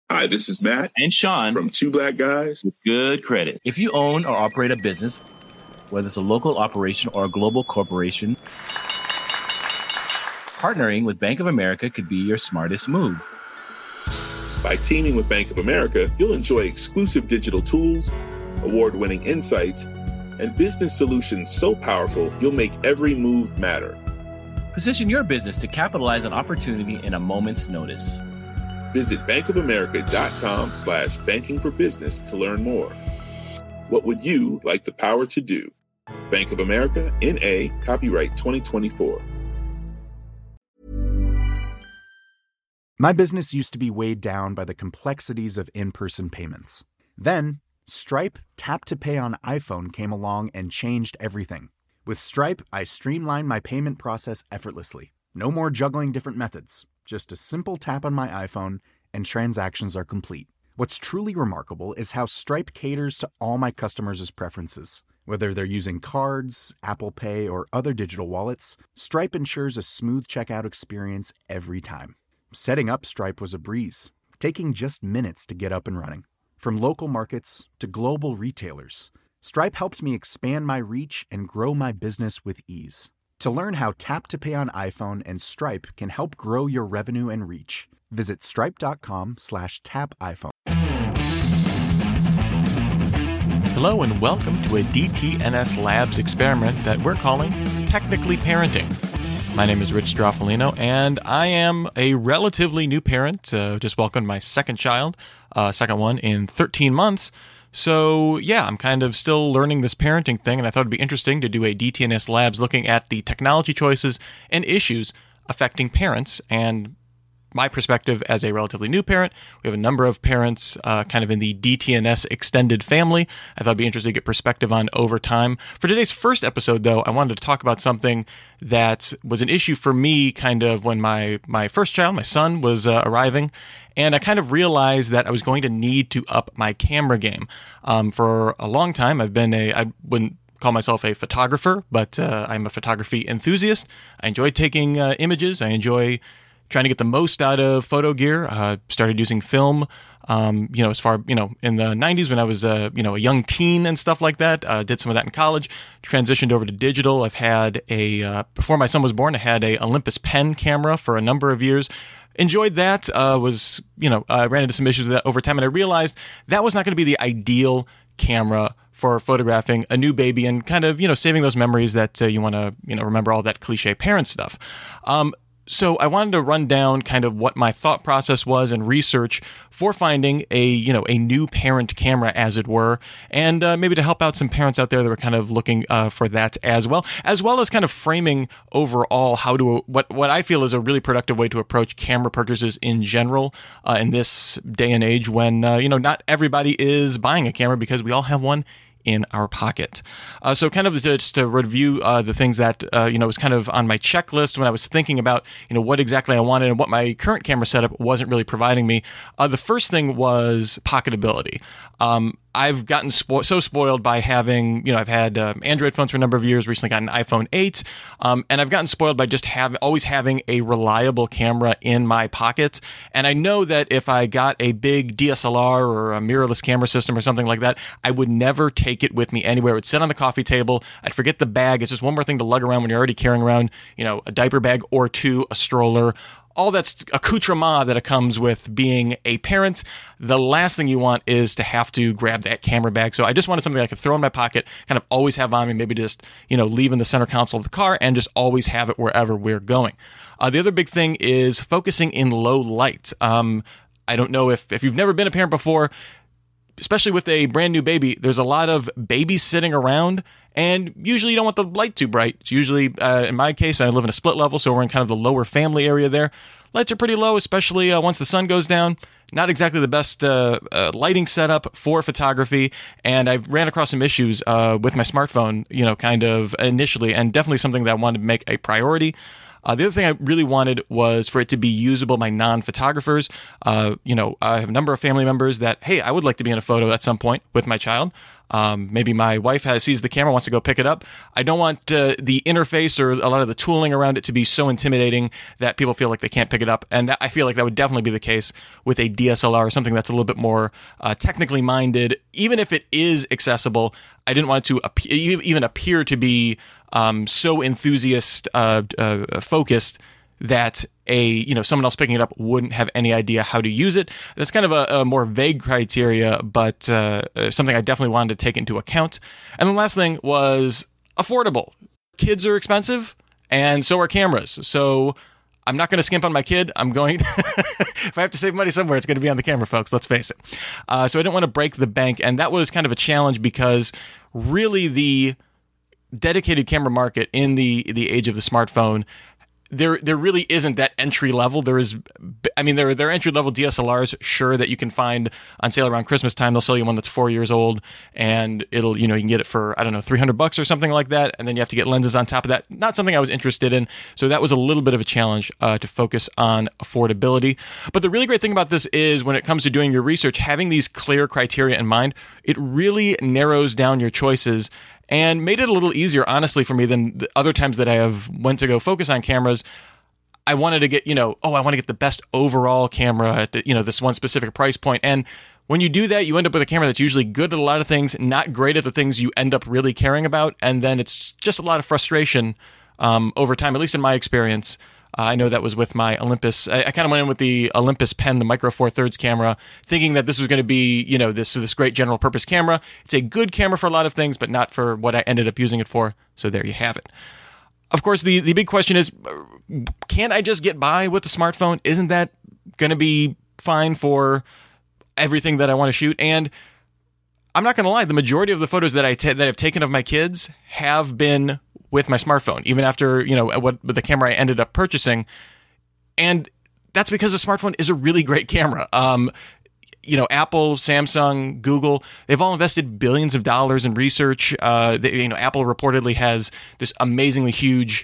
Hi, this is Matt and Sean from Two Black Guys with Good Credit. If you own or operate a business, whether it's a local operation or a global corporation, partnering with Bank of America could be your smartest move. By teaming with Bank of America, you'll enjoy exclusive digital tools, award-winning insights, and business solutions so powerful you'll make every move matter. Position your business to capitalize on opportunity in a moment's notice. Visit bankofamerica.com/banking for business to learn more. What would you like the power to do? Bank of America, N.A., copyright 2024. My business used to be weighed down by the complexities of in-person payments. Then, Stripe Tap to Pay on iPhone came along and changed everything. With Stripe, I streamlined my payment process effortlessly. No more juggling different methods. Just a simple tap on my iPhone and transactions are complete. What's truly remarkable is how Stripe caters to all my customers' preferences. Whether they're using cards, Apple Pay, or other digital wallets, Stripe ensures a smooth checkout experience every time. Setting up Stripe was a breeze, taking just minutes to get up and running. From local markets to global retailers, Stripe helped me expand my reach and grow my business with ease. To learn how Tap to Pay on iPhone and Stripe can help grow your revenue and reach, visit stripe.com/tapiphone. Hello and welcome to a DTNS Labs experiment that we're calling Technically Parenting. My name is Rich Stroffolino, and I am a relatively new parent. Just welcomed my second child, second one in 13 months. So, yeah, I'm kind of still learning this parenting thing, and I thought it'd be interesting to do a DTNS Labs looking at the technology choices and issues affecting parents. And my perspective as a relatively new parent, we have a number of parents kind of in the DTNS extended family. I thought it'd be interesting to get perspective on over time. For today's first episode, though, I wanted to talk about something that was an issue for me kind of when my first child, my son, was arriving. And I kind of realized that I was going to need to up my camera game. For a long time, I wouldn't call myself a photographer, but I'm a photography enthusiast. I enjoy taking images. I enjoy trying to get the most out of photo gear. Started using film, as far, in the 90s when I was, a young teen and stuff like that. Did some of that in college, transitioned over to digital. I've had before my son was born, I had a Olympus Pen camera for a number of years. Enjoyed that, I ran into some issues with that over time, and I realized that was not going to be the ideal camera for photographing a new baby and kind of, saving those memories that you want to, remember all that cliche parent stuff. So I wanted to run down kind of what my thought process was and research for finding a new parent camera, as it were, and maybe to help out some parents out there that were kind of looking for that as well as kind of framing overall what I feel is a really productive way to approach camera purchases in general in this day and age when not everybody is buying a camera because we all have one in our pocket. So kind of just to review the things that, was kind of on my checklist when I was thinking about, what exactly I wanted and what my current camera setup wasn't really providing me. The first thing was pocketability. I've gotten so spoiled by having, I've had Android phones for a number of years, recently got an iPhone 8, and I've gotten spoiled by just always having a reliable camera in my pocket. And I know that if I got a big DSLR or a mirrorless camera system or something like that, I would never take it with me anywhere. It would sit on the coffee table. I'd forget the bag. It's just one more thing to lug around when you're already carrying around, a diaper bag or two, a stroller, all that's accoutrement that it comes with being a parent. The last thing you want is to have to grab that camera bag. So I just wanted something I could throw in my pocket, kind of always have on me, maybe just, leave in the center console of the car and just always have it wherever we're going. The other big thing is focusing in low light. I don't know if you've never been a parent before, especially with a brand new baby, there's a lot of babies sitting around, and usually you don't want the light too bright. It's usually, in my case, I live in a split level, so we're in kind of the lower family area there. Lights are pretty low, especially once the sun goes down. Not exactly the best lighting setup for photography, and I've ran across some issues with my smartphone, kind of initially, and definitely something that I wanted to make a priority. The other thing I really wanted was for it to be usable by non-photographers. I have a number of family members that, hey, I would like to be in a photo at some point with my child. Maybe my wife sees the camera, wants to go pick it up. I don't want the interface or a lot of the tooling around it to be so intimidating that people feel like they can't pick it up. And I feel like that would definitely be the case with a DSLR or something that's a little bit more technically minded. Even if it is accessible, I didn't want it to even appear to be so enthusiast focused that someone else picking it up wouldn't have any idea how to use it. That's kind of a more vague criteria, but something I definitely wanted to take into account. And the last thing was affordable. Kids are expensive, and so are cameras. So I'm not going to skimp on my kid. I'm going if I have to save money somewhere, it's going to be on the camera, folks. Let's face it. So I didn't want to break the bank, and that was kind of a challenge because really the dedicated camera market in the age of the smartphone, there really isn't that entry level. There are entry level DSLRs, sure, that you can find on sale around Christmas time. They'll sell you one that's 4 years old, and it'll, you can get it for, I don't know, $300 or something like that. And then you have to get lenses on top of that. Not something I was interested in. So that was a little bit of a challenge to focus on affordability. But the really great thing about this is when it comes to doing your research, having these clear criteria in mind, it really narrows down your choices and made it a little easier, honestly, for me than the other times that I have went to go focus on cameras. I wanted to get, I want to get the best overall camera at this one specific price point. And when you do that, you end up with a camera that's usually good at a lot of things, not great at the things you end up really caring about. And then it's just a lot of frustration over time, at least in my experience. I know that was with my Olympus. I kind of went in with the Olympus Pen, the Micro Four Thirds camera, thinking that this was going to be, this great general purpose camera. It's a good camera for a lot of things, but not for what I ended up using it for. So there you have it. Of course, the big question is, can I just get by with the smartphone? Isn't that going to be fine for everything that I want to shoot? And I'm not going to lie, the majority of the photos that that I've taken of my kids have been with my smartphone, even after, with the camera I ended up purchasing. And that's because the smartphone is a really great camera. Apple, Samsung, Google, they've all invested billions of dollars in research. Apple reportedly has this amazingly huge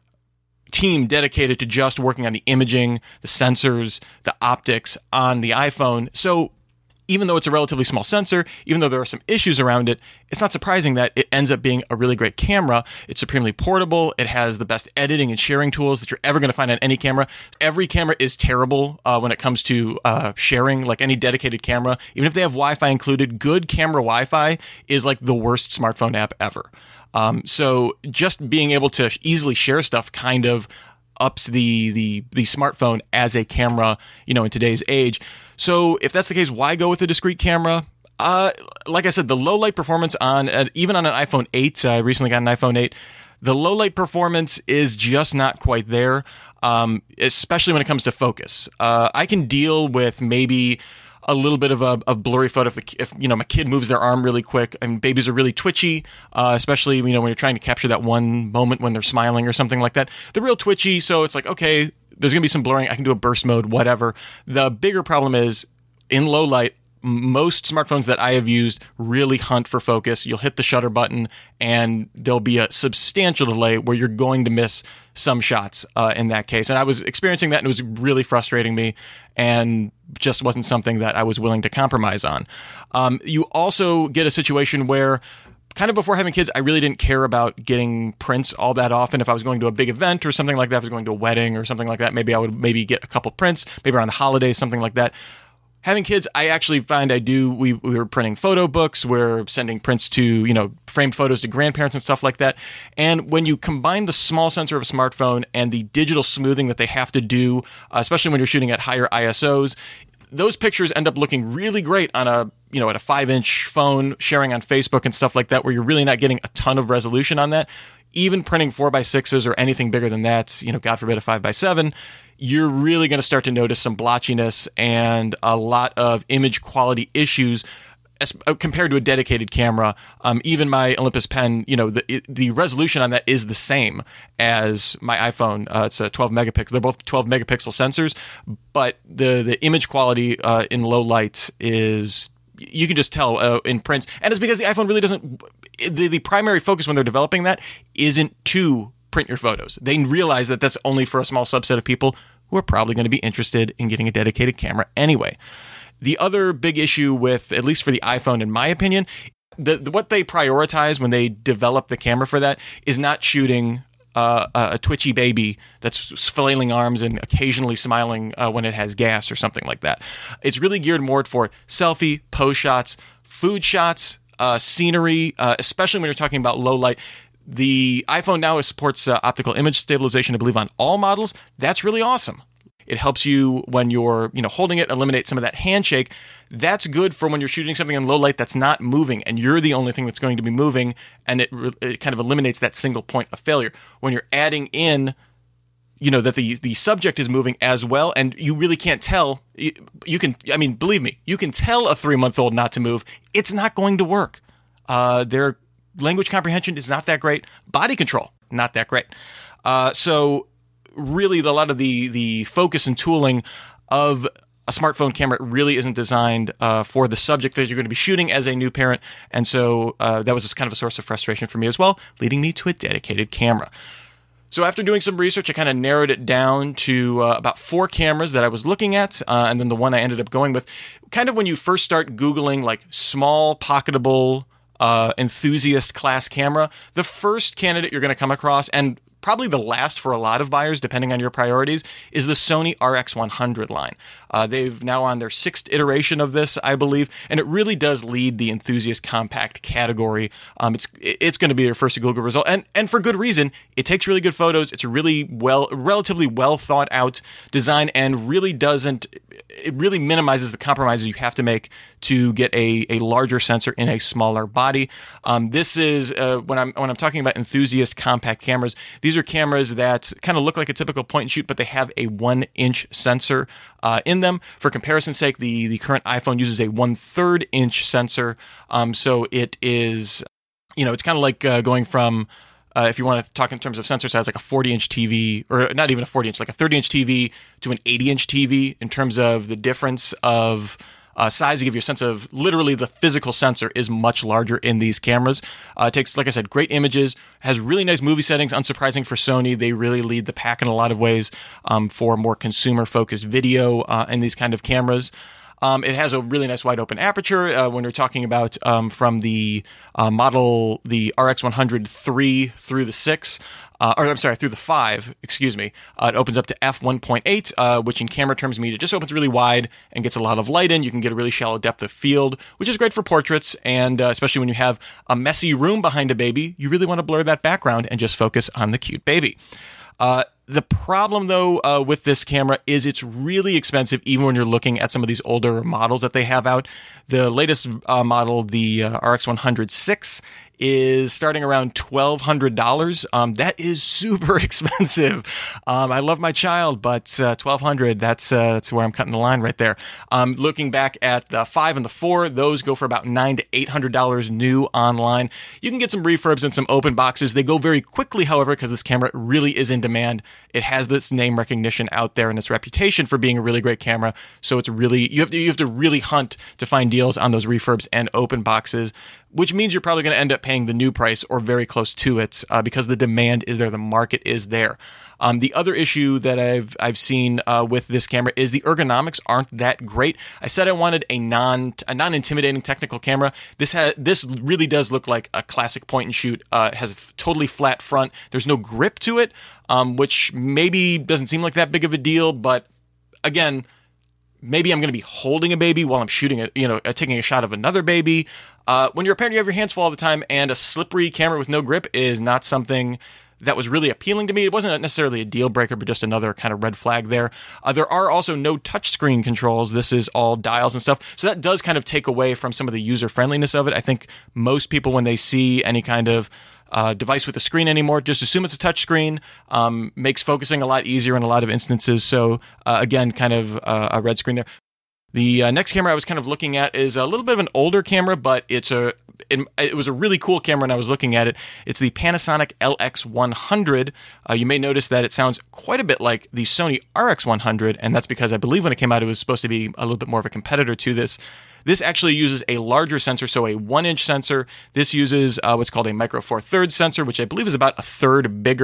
team dedicated to just working on the imaging, the sensors, the optics on the iPhone. So even though it's a relatively small sensor, even though there are some issues around it, it's not surprising that it ends up being a really great camera. It's supremely portable. It has the best editing and sharing tools that you're ever going to find on any camera. Every camera is terrible when it comes to sharing, like any dedicated camera. Even if they have Wi-Fi included, good camera Wi-Fi is like the worst smartphone app ever. So just being able to easily share stuff kind of ups the smartphone as a camera, in today's age. So if that's the case, why go with a discrete camera? Like I said, the low light performance on even on an iPhone 8, I recently got an iPhone 8, the low light performance is just not quite there, especially when it comes to focus. I can deal with maybe a little bit of a blurry photo if my kid moves their arm really quick. And babies are really twitchy, especially when you're trying to capture that one moment when they're smiling or something like that. They're real twitchy, so it's like, okay, there's going to be some blurring. I can do a burst mode, whatever. The bigger problem is in low light, most smartphones that I have used really hunt for focus. You'll hit the shutter button and there'll be a substantial delay where you're going to miss some shots in that case. And I was experiencing that and it was really frustrating me and just wasn't something that I was willing to compromise on. You also get a situation where kind of before having kids, I really didn't care about getting prints all that often. If I was going to a big event or something like that, if I was going to a wedding or something like that, maybe I would get a couple prints, maybe around the holidays, something like that. Having kids, I actually find we were printing photo books, we're sending prints to, framed photos to grandparents and stuff like that. And when you combine the small sensor of a smartphone and the digital smoothing that they have to do, especially when you're shooting at higher ISOs, those pictures end up looking really great on at a 5-inch phone, sharing on Facebook and stuff like that, where you're really not getting a ton of resolution on that. Even printing 4x6s or anything bigger than that, God forbid a 5x7, you're really going to start to notice some blotchiness and a lot of image quality issues as compared to a dedicated camera. Even my Olympus Pen, the resolution on that is the same as my iPhone. It's a 12 megapixel. They're both 12 megapixel sensors, but the image quality in low light is, you can just tell in prints. And it's because the iPhone really doesn't, the primary focus when they're developing that isn't to print your photos. They realize that that's only for a small subset of people who are probably going to be interested in getting a dedicated camera anyway. The other big issue with, at least for the iPhone, in my opinion, what they prioritize when they develop the camera for that is not shooting a twitchy baby that's flailing arms and occasionally smiling when it has gas or something like that. It's really geared more for selfie, pose shots, food shots, scenery, especially when you're talking about low light. The iPhone now supports optical image stabilization, I believe, on all models. That's really awesome. It helps you when you're, holding it, eliminate some of that handshake. That's good for when you're shooting something in low light that's not moving and you're the only thing that's going to be moving, and it kind of eliminates that single point of failure. When you're adding in, that the subject is moving as well, and you really can't tell. Believe me, you can tell a 3-month-old not to move. It's not going to work. Their language comprehension is not that great. Body control, not that great. So really, a lot of the focus and tooling of a smartphone camera really isn't designed for the subject that you're going to be shooting as a new parent. And so that was just kind of a source of frustration for me as well, leading me to a dedicated camera. So after doing some research, I kind of narrowed it down to about 4 cameras that I was looking at, and then the one I ended up going with. Kind of when you first start Googling like small, pocketable, enthusiast class camera, the first candidate you're going to come across, and probably the last for a lot of buyers, depending on your priorities, is the Sony RX100 line. They've now on their 6th iteration of this, I believe, and it really does lead the enthusiast compact category. It's going to be their first Google result, and for good reason. It takes really good photos. It's a relatively well thought out design, and it really minimizes the compromises you have to make to get a larger sensor in a smaller body. This is when I'm talking about enthusiast compact cameras. These are cameras that kind of look like a typical point and shoot, but they have a 1-inch sensor in them. For comparison's sake, the current iPhone uses a 1/3 inch sensor. So it is, it's kind of like going from, if you want to talk in terms of sensor size, like a 40-inch TV, or not even a 40-inch, like a 30-inch TV to an 80-inch TV in terms of the difference of size, to give you a sense of literally the physical sensor is much larger in these cameras. It takes, like I said, great images, has really nice movie settings. Unsurprising for Sony, they really lead the pack in a lot of ways for more consumer-focused video in these kind of cameras. It has a really nice wide open aperture when we're talking about from the model, the RX100 3 through the 6. Through the 5, excuse me. It opens up to f1.8, which in camera terms means it just opens really wide and gets a lot of light in. You can get a really shallow depth of field, which is great for portraits, and especially when you have a messy room behind a baby, you really want to blur that background and just focus on the cute baby. The problem, though, with this camera is it's really expensive, even when you're looking at some of these older models that they have out. The latest model, the RX100 6, is starting around $1,200. That is super expensive. I love my child, but $1,200, that's where I'm cutting the line right there. Looking back at the 5 and the 4, those go for about $900 to $800 new online. You can get some refurbs and some open boxes. They go very quickly, however, because this camera really is in demand. It has this name recognition out there and its reputation for being a really great camera. So it's really, you have to really hunt to find deals on those refurbs and open boxes, which means you're probably going to end up paying the new price or very close to it because the demand is there, the market is there. The other issue that I've seen with this camera is the ergonomics aren't that great. I said I wanted a non-intimidating technical camera. This really does look like a classic point and shoot. It has a totally flat front. There's no grip to it, which maybe doesn't seem like that big of a deal, but again, maybe I'm going to be holding a baby while I'm shooting taking a shot of another baby. When you're a parent, you have your hands full all the time, and a slippery camera with no grip is not something that was really appealing to me. It wasn't necessarily a deal breaker, but just another kind of red flag there. There are also no touchscreen controls. This is all dials and stuff. So that does kind of take away from some of the user friendliness of it. I think most people, when they see any kind of device with a screen anymore, just assume it's a touch screen. Makes focusing a lot easier in a lot of instances. So again, kind of a red screen there. The next camera I was kind of looking at is a little bit of an older camera, but it was a really cool camera when I was looking at it. It's the Panasonic LX100. You may notice that it sounds quite a bit like the Sony RX100, and that's because I believe when it came out, it was supposed to be a little bit more of a competitor to this. This actually uses a larger sensor, so a 1-inch sensor. This uses what's called a Micro Four Thirds sensor, which I believe is about a third bigger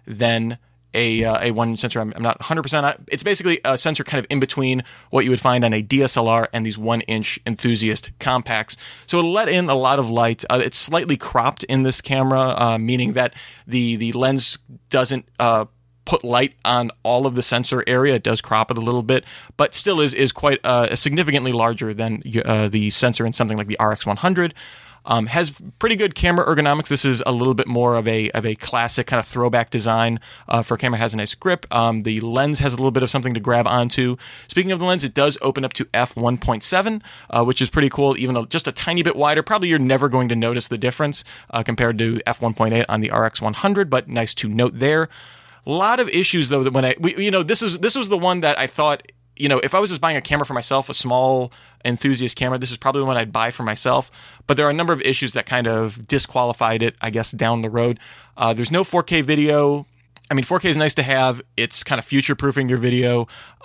than a 1-inch sensor. I'm not 100%. It's basically a sensor kind of in between what you would find on a DSLR and these 1-inch enthusiast compacts. So it'll let in a lot of light. It's slightly cropped in this camera, meaning that the lens doesn't put light on all of the sensor area. It does crop it a little bit, but still is quite significantly larger than the sensor in something like the RX100. Has pretty good camera ergonomics. This is a little bit more of a classic kind of throwback design for a camera. It has a nice grip. The lens has a little bit of something to grab onto. Speaking of the lens, it does open up to f1.7, which is pretty cool, even though just a tiny bit wider. Probably you're never going to notice the difference compared to f1.8 on the RX100, but nice to note there. A lot of issues, though, that this was the one that I thought, if I was just buying a camera for myself, a small enthusiast camera, this is probably the one I'd buy for myself. But there are a number of issues that kind of disqualified it, I guess, down the road. There's no 4K video. I mean, 4K is nice to have. It's kind of future-proofing your video.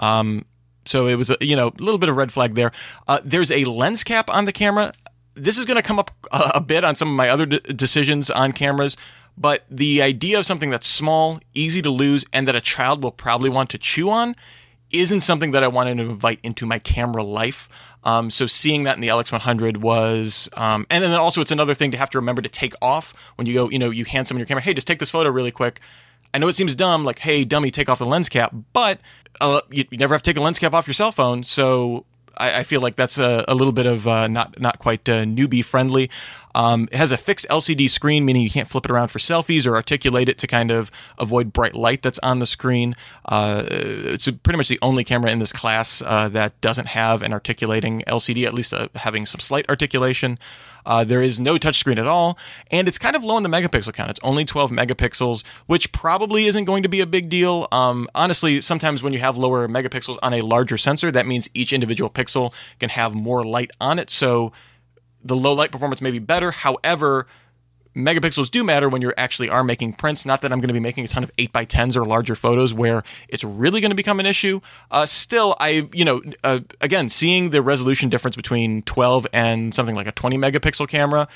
So it was, a little bit of red flag there. There's a lens cap on the camera. This is going to come up a bit on some of my other decisions on cameras. But the idea of something that's small, easy to lose, and that a child will probably want to chew on isn't something that I wanted to invite into my camera life. So seeing that in the LX100 was, and then also it's another thing to have to remember to take off when you go, you hand someone your camera, hey, just take this photo really quick. I know it seems dumb, like, hey, dummy, take off the lens cap, but you never have to take a lens cap off your cell phone. So I feel like that's a little bit of not quite newbie friendly. It has a fixed LCD screen, meaning you can't flip it around for selfies or articulate it to kind of avoid bright light that's on the screen. It's pretty much the only camera in this class that doesn't have an articulating LCD, at least having some slight articulation. There is no touchscreen at all, and it's kind of low in the megapixel count. It's only 12 megapixels, which probably isn't going to be a big deal. Honestly, sometimes when you have lower megapixels on a larger sensor, that means each individual pixel can have more light on it, so the low light performance may be better. However, megapixels do matter when you actually are making prints. Not that I'm going to be making a ton of 8x10s or larger photos where it's really going to become an issue. Still, again, seeing the resolution difference between 12 and something like a 20 megapixel camera.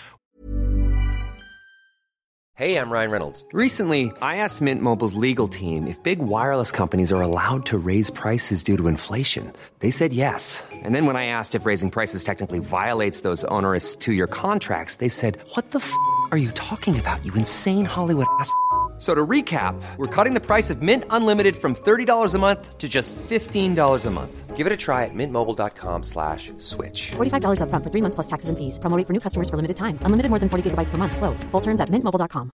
Hey, I'm Ryan Reynolds. Recently, I asked Mint Mobile's legal team if big wireless companies are allowed to raise prices due to inflation. They said yes. And then when I asked if raising prices technically violates those onerous 2-year contracts, they said, what the f*** are you talking about, you insane Hollywood ass f- So to recap, we're cutting the price of Mint Unlimited from $30 a month to just $15 a month. Give it a try at mintmobile.com/switch. $45 up front for 3 months plus taxes and fees. Promo rate for new customers for limited time. Unlimited more than 40 gigabytes per month. Slows full terms at mintmobile.com.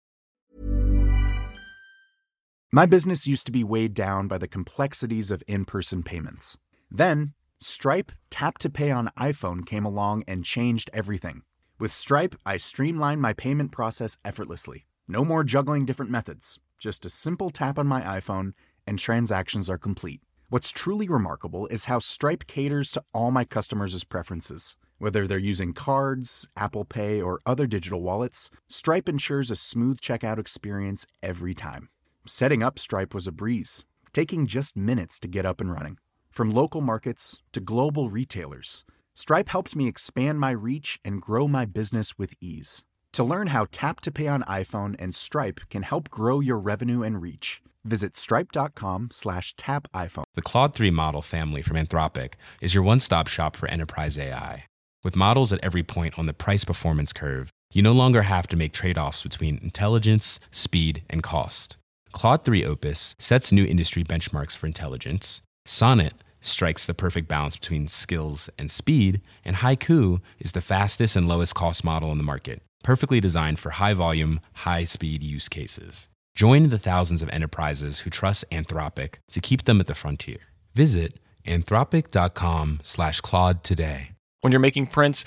My business used to be weighed down by the complexities of in-person payments. Then, Stripe Tap to Pay on iPhone came along and changed everything. With Stripe, I streamlined my payment process effortlessly. No more juggling different methods. Just a simple tap on my iPhone and transactions are complete. What's truly remarkable is how Stripe caters to all my customers' preferences. Whether they're using cards, Apple Pay, or other digital wallets, Stripe ensures a smooth checkout experience every time. Setting up Stripe was a breeze, taking just minutes to get up and running. From local markets to global retailers, Stripe helped me expand my reach and grow my business with ease. To learn how Tap to Pay on iPhone and Stripe can help grow your revenue and reach, visit stripe.com/tapiphone. The Claude 3 model family from Anthropic is your one-stop shop for enterprise AI. With models at every point on the price-performance curve, you no longer have to make trade-offs between intelligence, speed, and cost. Claude 3 Opus sets new industry benchmarks for intelligence. Sonnet strikes the perfect balance between skills and speed. And Haiku is the fastest and lowest cost model in the market, perfectly designed for high-volume, high-speed use cases. Join the thousands of enterprises who trust Anthropic to keep them at the frontier. Visit anthropic.com/Claude today. When you're making prints,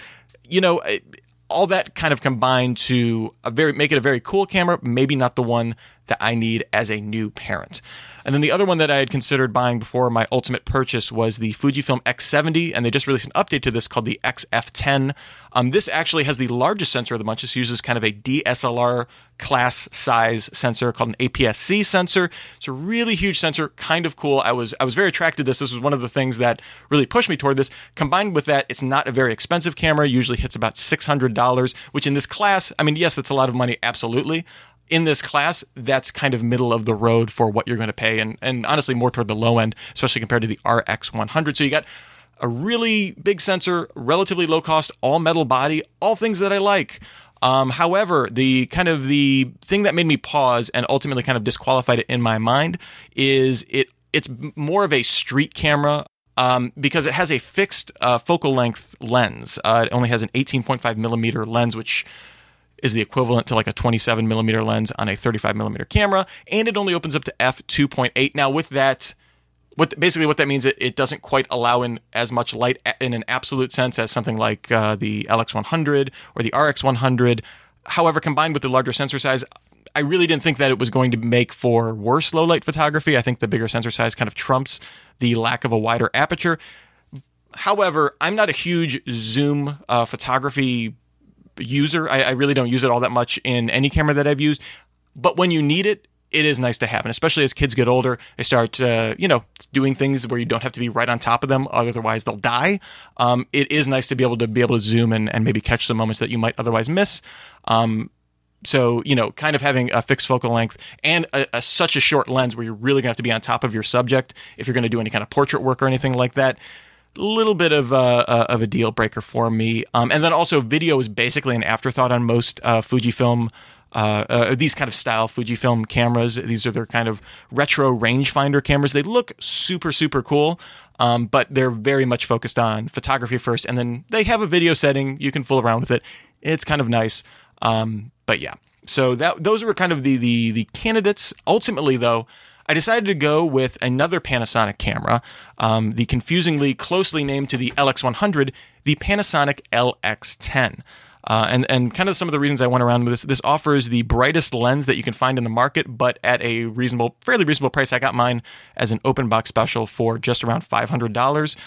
all that kind of combined to make it a very cool camera, maybe not the one that I need as a new parent. And then the other one that I had considered buying before my ultimate purchase was the Fujifilm X70, and they just released an update to this called the XF10. This actually has the largest sensor of the bunch. This uses kind of a DSLR class size sensor called an APS-C sensor. It's a really huge sensor, kind of cool. I was very attracted to this. This was one of the things that really pushed me toward this. Combined with that, it's not a very expensive camera. It usually hits about $600, which in this class, I mean, yes, that's a lot of money, absolutely. in this class, that's kind of middle of the road for what you're going to pay, and honestly more toward the low end, especially compared to the RX100. So you got a really big sensor, relatively low cost, all metal body, all things that I like. However, the thing that made me pause and ultimately kind of disqualified it in my mind is it's more of a street camera. Because it has a fixed focal length lens. It only has an 18.5 millimeter lens, which is the equivalent to like a 27 millimeter lens on a 35 millimeter camera, and it only opens up to f2.8. Now, with that, what that means, it doesn't quite allow in as much light in an absolute sense as something like the LX100 or the RX100. However, combined with the larger sensor size, I really didn't think that it was going to make for worse low light photography. I think the bigger sensor size kind of trumps the lack of a wider aperture. However, I'm not a huge zoom photography user. I really don't use it all that much in any camera that I've used. But when you need it, it is nice to have. And especially as kids get older, they start, doing things where you don't have to be right on top of them. Otherwise, they'll die. It is nice to be able to zoom and maybe catch some moments that you might otherwise miss. So, kind of having a fixed focal length and such a short lens where you're really going to have to be on top of your subject if you're going to do any kind of portrait work or anything like that, a little bit of a deal breaker for me. And then also video is basically an afterthought on most Fujifilm, these kind of style Fujifilm cameras. These are their kind of retro rangefinder cameras. They look super, super cool, but they're very much focused on photography first. And then they have a video setting. You can fool around with it. It's kind of nice. But yeah, so those were kind of the candidates. Ultimately, though, I decided to go with another Panasonic camera, the confusingly closely named to the LX100, the Panasonic LX10. And kind of some of the reasons I went around with this offers the brightest lens that you can find in the market, but at a fairly reasonable price. I got mine as an open box special for just around $500.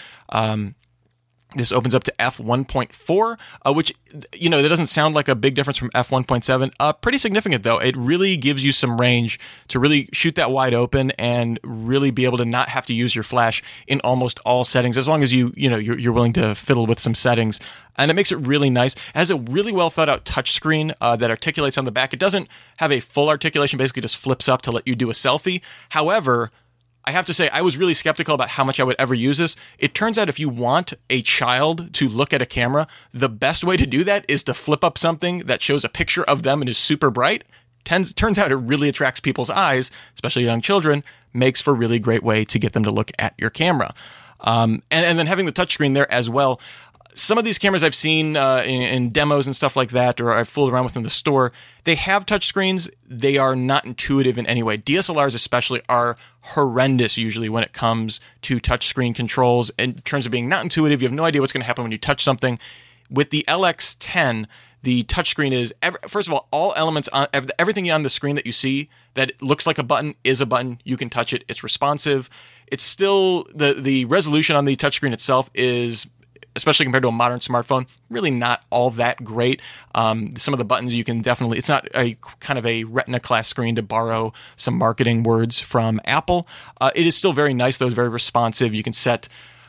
This opens up to f1.4, which, that doesn't sound like a big difference from f1.7. Pretty significant, though. It really gives you some range to really shoot that wide open and really be able to not have to use your flash in almost all settings, as long as you're willing to fiddle with some settings. And it makes it really nice. It has a really well thought out touchscreen that articulates on the back. It doesn't have a full articulation, basically just flips up to let you do a selfie. However, I have to say, I was really skeptical about how much I would ever use this. It turns out if you want a child to look at a camera, the best way to do that is to flip up something that shows a picture of them and is super bright. Turns out it really attracts people's eyes, especially young children, makes for a really great way to get them to look at your camera. And then having the touchscreen there as well. Some of these cameras I've seen in demos and stuff like that, or I've fooled around with in the store, they have touchscreens. They are not intuitive in any way. DSLRs especially are horrendous usually when it comes to touchscreen controls. In terms of being not intuitive, you have no idea what's going to happen when you touch something. With the LX10, the touchscreen is, first of all elements, everything on the screen that you see that looks like a button is a button. You can touch it. It's responsive. It's still, the resolution on the touchscreen itself is, especially compared to a modern smartphone, really not all that great. Some of the buttons you can definitely, it's not a kind of a Retina class screen, to borrow some marketing words from Apple. It is still very nice, though. It's very responsive. You can set,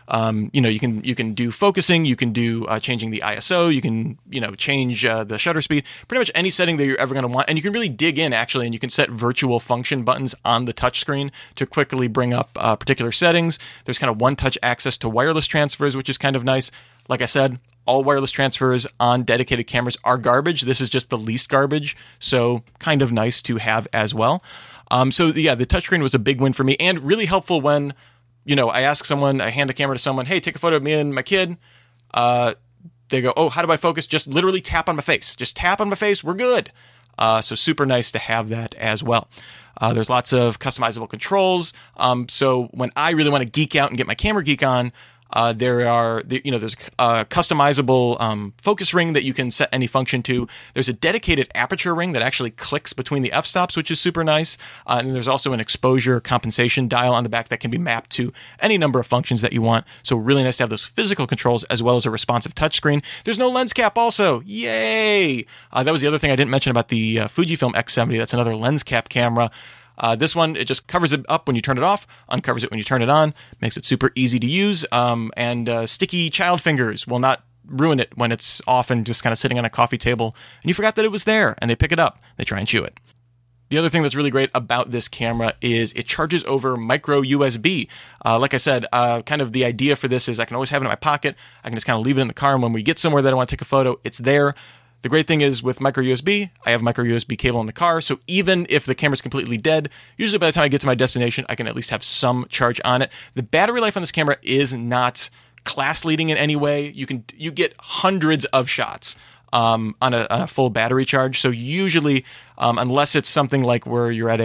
you can do focusing, you can do changing the ISO, you can, change the shutter speed, pretty much any setting that you're ever going to want. And you can really dig in, actually, and you can set virtual function buttons on the touchscreen to quickly bring up particular settings. There's kind of one-touch access to wireless transfers, which is kind of nice. Like I said, all wireless transfers on dedicated cameras are garbage. This is just the least garbage, so kind of nice to have as well. The touchscreen was a big win for me, and really helpful when I ask someone, I hand a camera to someone, hey, take a photo of me and my kid. They go, oh, how do I focus? Just literally tap on my face. Just tap on my face. We're good. So super nice to have that as well. There's lots of customizable controls. So when I really want to geek out and get my camera geek on, there's a customizable focus ring that you can set any function to. There's a dedicated aperture ring that actually clicks between the f-stops, which is super nice. And there's also an exposure compensation dial on the back that can be mapped to any number of functions that you want. So really nice to have those physical controls as well as a responsive touchscreen. There's no lens cap also. Yay! That was the other thing I didn't mention about the Fujifilm X70. That's another lens cap camera. This one, it just covers it up when you turn it off, uncovers it when you turn it on, makes it super easy to use, and sticky child fingers will not ruin it when it's off and just kind of sitting on a coffee table, and you forgot that it was there, and they pick it up, they try and chew it. The other thing that's really great about this camera is it charges over micro USB. Like I said, kind of the idea for this is I can always have it in my pocket. I can just kind of leave it in the car, and when we get somewhere that I want to take a photo, it's there. The great thing is with micro USB, I have micro USB cable in the car, so even if the camera's completely dead, usually by the time I get to my destination, I can at least have some charge on it. The battery life on this camera is not class leading in any way. You get hundreds of shots on a full battery charge. So usually, unless it's something like where you're at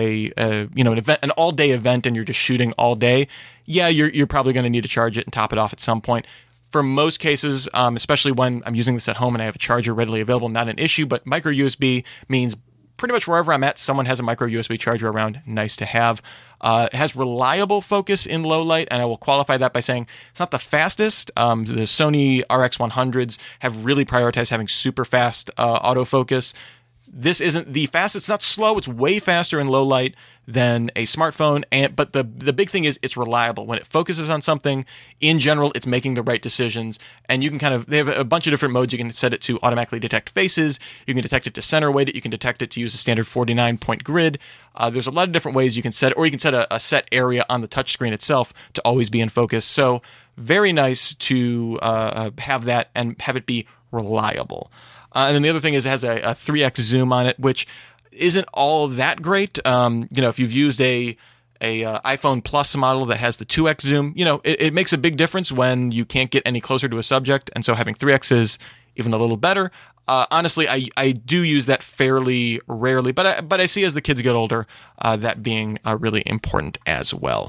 an all day event and you're just shooting all day, yeah, you're probably going to need to charge it and top it off at some point. For most cases, especially when I'm using this at home and I have a charger readily available, not an issue. But micro USB means pretty much wherever I'm at, someone has a micro USB charger around. Nice to have. It has reliable focus in low light, and I will qualify that by saying it's not the fastest. The Sony RX100s have really prioritized having super fast autofocus. This isn't the fastest. It's not slow. It's way faster in low light than a smartphone. But the big thing is it's reliable. When it focuses on something, in general, it's making the right decisions. And you can they have a bunch of different modes. You can set it to automatically detect faces. You can detect it to center weight it. You can detect it to use a standard 49-point grid. There's a lot of different ways you can set it, or you can set a set area on the touchscreen itself to always be in focus. So very nice to have that and have it be reliable. And then the other thing is it has a 3x zoom on it, which isn't all that great. If you've used a iPhone Plus model that has the 2x zoom, it makes a big difference when you can't get any closer to a subject. And so having 3x is even a little better. Honestly, I do use that fairly rarely, but I see as the kids get older, that being really important as well.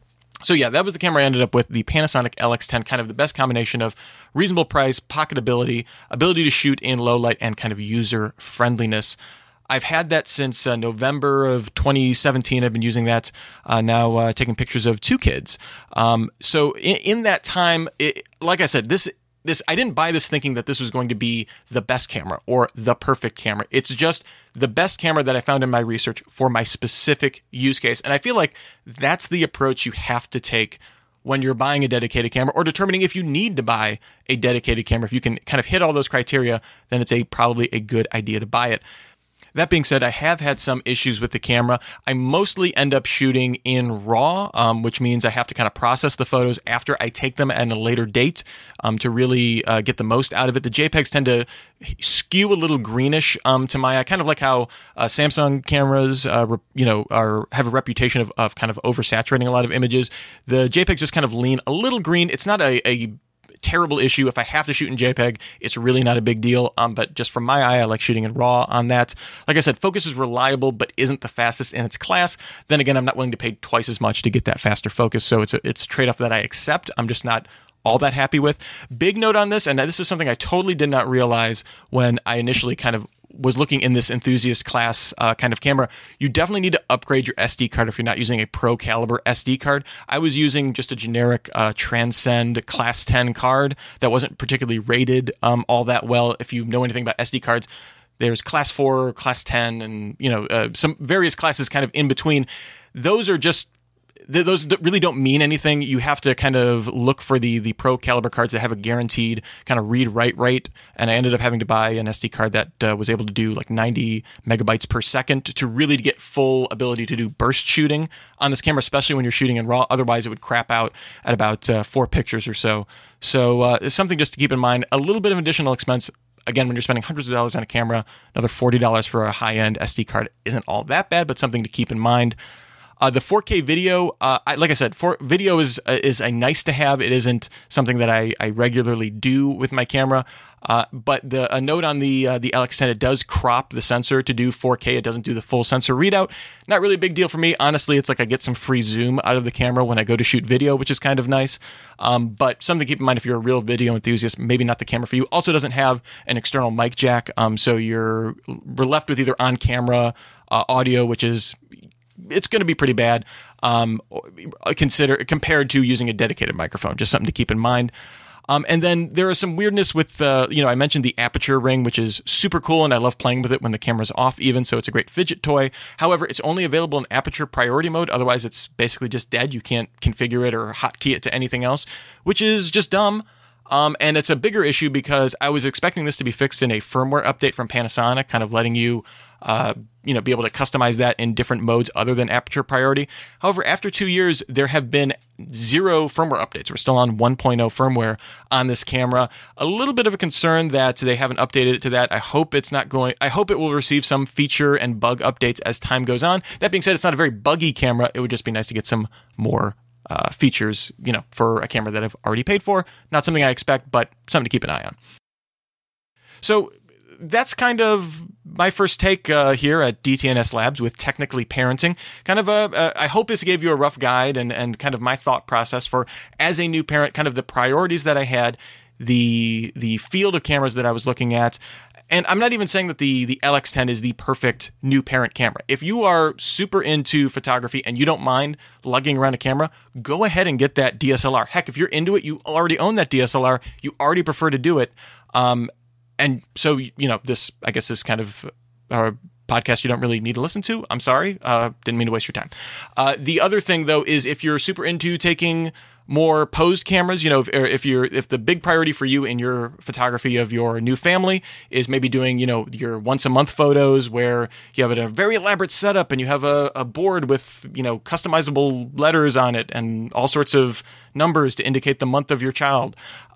So yeah, that was the camera I ended up with, the Panasonic LX10, kind of the best combination of reasonable price, pocketability, ability to shoot in low light, and kind of user friendliness. I've had that since November of 2017. I've been using that now, taking pictures of 2 kids. So in that time, like I said, this I didn't buy this thinking that this was going to be the best camera or the perfect camera. It's just the best camera that I found in my research for my specific use case. And I feel like that's the approach you have to take when you're buying a dedicated camera or determining if you need to buy a dedicated camera. If you can kind of hit all those criteria, then it's probably a good idea to buy it. That being said, I have had some issues with the camera. I mostly end up shooting in RAW, which means I have to kind of process the photos after I take them at a later date to really get the most out of it. The JPEGs tend to skew a little greenish to my eye, kind of like how Samsung cameras, have a reputation of kind of oversaturating a lot of images. The JPEGs just kind of lean a little green. It's not a terrible issue. If I have to shoot in JPEG, it's really not a big deal. But just from my eye, I like shooting in RAW on that. Like I said, focus is reliable, but isn't the fastest in its class. Then again, I'm not willing to pay twice as much to get that faster focus. So it's a trade-off that I accept. I'm just not all that happy with. Big note on this, and this is something I totally did not realize when I initially kind of was looking in this enthusiast class kind of camera. You definitely need to upgrade your SD card if you're not using a pro caliber SD card. I was using just a generic Transcend Class 10 card that wasn't particularly rated all that well. If you know anything about SD cards, there's Class 4, Class 10, and some various classes kind of in between. Those really don't mean anything. You have to kind of look for the pro caliber cards that have a guaranteed kind of read-write rate. And I ended up having to buy an SD card that was able to do like 90 megabytes per second to really get full ability to do burst shooting on this camera, especially when you're shooting in RAW. Otherwise, it would crap out at about 4 pictures or so. So it's something just to keep in mind. A little bit of additional expense. Again, when you're spending hundreds of dollars on a camera, another $40 for a high-end SD card isn't all that bad, but something to keep in mind. The 4K video, like I said, video is a nice to have. It isn't something that I regularly do with my camera. But a note on the LX10, it does crop the sensor to do 4K. It doesn't do the full sensor readout. Not really a big deal for me. Honestly, it's like I get some free zoom out of the camera when I go to shoot video, which is kind of nice. But something to keep in mind if you're a real video enthusiast, maybe not the camera for you. Also doesn't have an external mic jack. So we're left with either on-camera audio, which is... it's going to be pretty bad compared to using a dedicated microphone. Just something to keep in mind. And then there is some weirdness with, I mentioned the aperture ring, which is super cool, and I love playing with it when the camera's off even, so it's a great fidget toy. However, it's only available in aperture priority mode. Otherwise, it's basically just dead. You can't configure it or hotkey it to anything else, which is just dumb. And it's a bigger issue because I was expecting this to be fixed in a firmware update from Panasonic, kind of letting you be able to customize that in different modes other than aperture priority. However, after 2 years, there have been 0 firmware updates. We're still on 1.0 firmware on this camera. A little bit of a concern that they haven't updated it to that. I hope it will receive some feature and bug updates as time goes on. That being said, it's not a very buggy camera. It would just be nice to get some more features, for a camera that I've already paid for. Not something I expect, but something to keep an eye on. So that's kind of my first take here at DTNS Labs with Technically Parenting. Kind of I hope this gave you a rough guide and kind of my thought process for, as a new parent, kind of the priorities that I had, the field of cameras that I was looking at. And I'm not even saying that the LX10 is the perfect new parent camera. If you are super into photography and you don't mind lugging around a camera, go ahead and get that DSLR. Heck, if you're into it, you already own that DSLR, you already prefer to do it. And so, this, I guess, is kind of a podcast you don't really need to listen to. I'm sorry. Didn't mean to waste your time. The other thing, though, is if you're super into taking more posed cameras, if the big priority for you in your photography of your new family is maybe doing, your once a month photos where you have a very elaborate setup and you have a board with, customizable letters on it and all sorts of numbers to indicate the month of your child.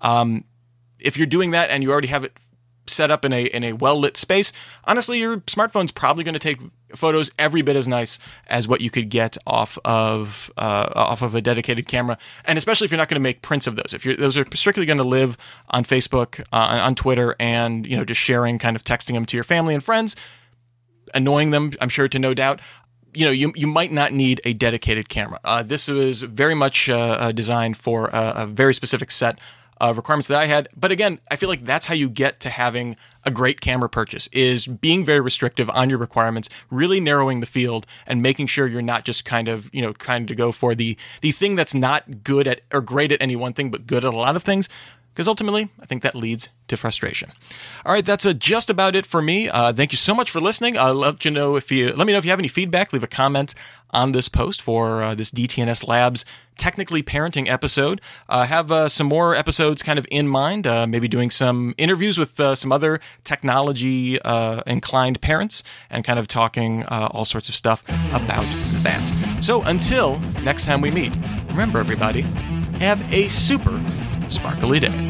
If you're doing that and you already have it set up in a well-lit space, honestly, your smartphone's probably going to take photos every bit as nice as what you could get off of a dedicated camera. And especially if you're not going to make prints of those. If those are strictly going to live on Facebook, on Twitter, and just sharing, kind of texting them to your family and friends, annoying them, I'm sure, to no doubt. You might not need a dedicated camera. This was very much designed for a very specific set of requirements that I had. But again, I feel like that's how you get to having a great camera purchase, is being very restrictive on your requirements, really narrowing the field and making sure you're not just kind of, trying to go for the thing that's not good at or great at any one thing, but good at a lot of things. Because ultimately, I think that leads to frustration. All right, that's just about it for me. Thank you so much for listening. Let me know if you have any feedback. Leave a comment on this post for this DTNS Labs Technically Parenting episode. I have some more episodes kind of in mind, maybe doing some interviews with some other technology inclined parents and kind of talking all sorts of stuff about that. So until next time we meet, remember everybody, have a super sparkly day.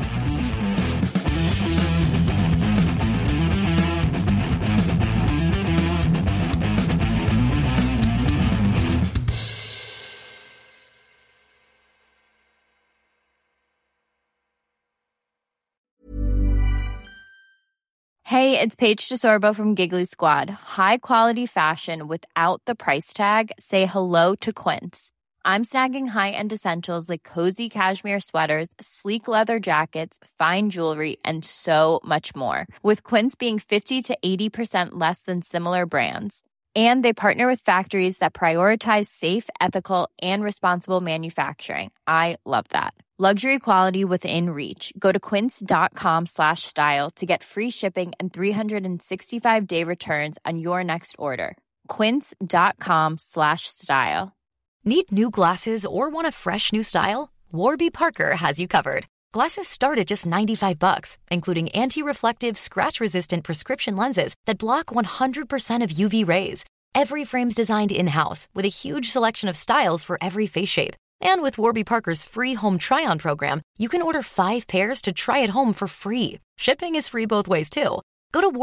Hey, it's Paige DeSorbo from Giggly Squad. High quality fashion without the price tag. Say hello to Quince. I'm snagging high-end essentials like cozy cashmere sweaters, sleek leather jackets, fine jewelry, and so much more. With Quince being 50 to 80% less than similar brands. And they partner with factories that prioritize safe, ethical, and responsible manufacturing. I love that. Luxury quality within reach. Go to quince.com/style to get free shipping and 365-day returns on your next order. Quince.com/style. Need new glasses or want a fresh new style? Warby Parker has you covered. Glasses start at just $95, including anti-reflective, scratch-resistant prescription lenses that block 100% of UV rays. Every frame's designed in-house with a huge selection of styles for every face shape. And with Warby Parker's free home try-on program, you can order 5 pairs to try at home for free. Shipping is free both ways, too. Go to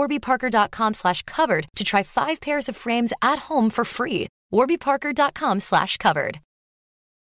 warbyparker.com/covered to try 5 pairs of frames at home for free. warbyparker.com/covered.